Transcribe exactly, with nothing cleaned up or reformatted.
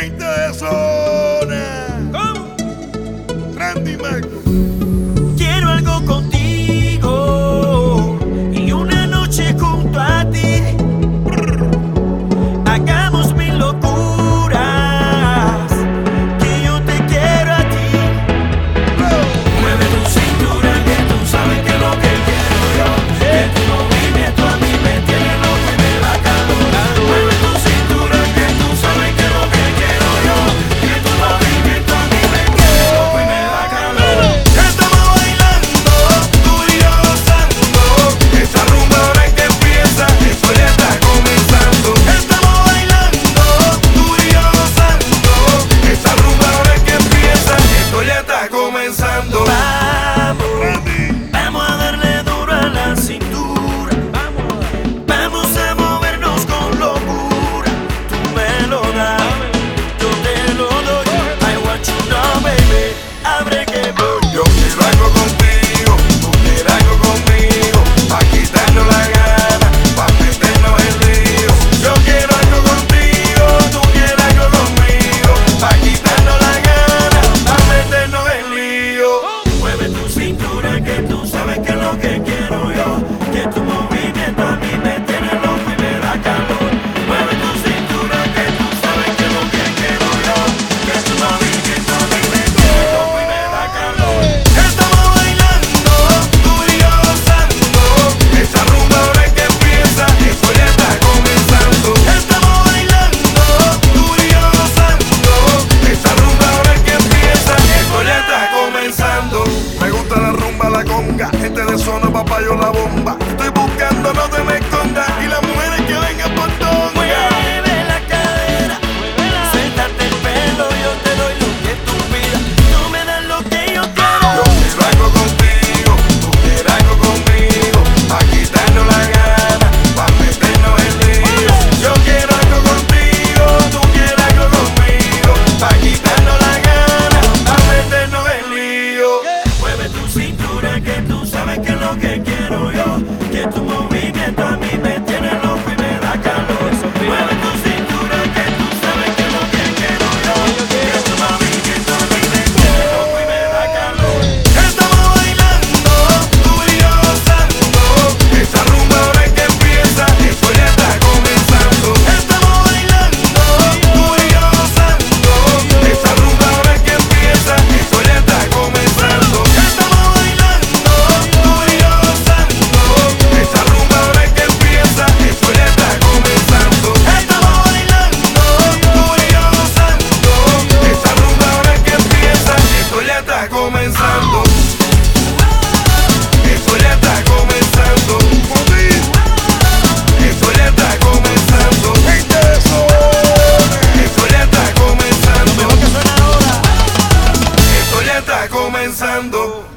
Gente de zona. ¿Cómo? Randy Mac. Quiero algo contigo y una noche junto a ti. Hagamos mil locuras, que yo te quiero a ti. Mueve tu cintura, que tú sabes que lo que quiero yo. Que tu movimiento a mí me tiene loco y me da calor. Mueve tu cintura, que tú sabes que lo que quiero yo. Que tu movimiento a mí me tiene loco y me da calor. Estamos bailando, tú y yo gozando. Esa rumba ahora es que empieza, esto ya está comenzando. Estamos bailando, tú y yo gozando. Esa rumba ahora es que empieza, esto ya está comenzando. Vamos, Randy. vamos a darle duro a la cintura. Vamos a movernos con locura. Tú me lo das, yo te lo doy. I want you now, baby. Abre que voy. Yo quiero algo contigo, tú quieres algo conmigo, pa' quitarnos la gana, pa' meternos en lío. Yo quiero algo contigo, tú quieres algo conmigo, pa' quitarnos la gana, pa' meternos en lío. Mueve tu cintura, que tú sabes que es lo que quiero yo. Que tu movimiento a mí me tiene loco y me da calor. Mueve tu cintura, que tú sabes que es lo que quiero yo. Que tu movimiento a mí me tiene loco y me da calor. Estamos bailando, tú y yo gozando. Esa rumba ahora es que empieza, esto ya está comenzando. Estamos bailando, tú y yo gozando. Esa rumba ahora es que empieza, esto ya está comenzando. Me gusta la rumba, la conga, gente de zona, papá, yo la bomba. Estoy buscando, no te me escondas, y las mujeres que vengan por tonga. Mueve la cadera, suéltate el pelo, yo te doy lo que tú pidas. Tú me das lo que yo quiero. Yo quiero algo contigo, tú quieres algo conmigo, pa' quitarnos la gana, pa' meternos en lío. Yo quiero algo contigo, tú quieres algo conmigo, pa' quitarnos la gana, pa' meternos en lío. Mueve tu cintura, que tú sabes que es lo que quiero yo. Que tu movimiento a mí me tiene loco y me da calor. Mueve tu cintura, que tú sabes que es lo que quiero yo. Que tu movimiento a mí me tiene loco y me da calor. Estamos bailando, tú y yo gozando. Esa rumba ahora es que empieza, esto ya está comenzando. Estamos bailando, tú y yo gozando. Esa rumba ahora es que empieza, esto ya está comenzando. Estamos bailando, tú y yo gozando. Esa rumba ahora es que empieza, esto ya está comenzando. Estamos bailando, tú y yo gozando. Esa rumba ahora es que empieza, esto ya está comenzando. Esto ya está comenzando. Esto ya está comenzando. Gente de zona. Esto ya está comenzando. Mejor que suena ahora. Esto ya está comenzando.